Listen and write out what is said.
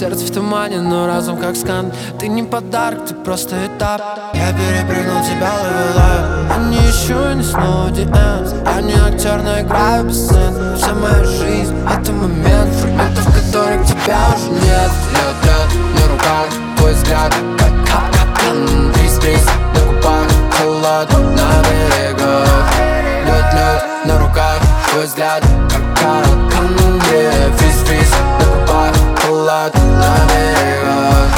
Сердце в тумане, но разум как скан. Ты не подарок, ты просто этап. Я перепрыгнул тебя, ловила. Я не ищу, не снова DM. Я не актер, но играю без сцен. Вся моя жизнь — это момент, фрагментов которых тебя уже нет. Лед на руках, твой взгляд как капкан. Бриз на губах, холод на берегах. Лед на руках, твой взгляд как капкан. Фриз на губах, холод на берегах.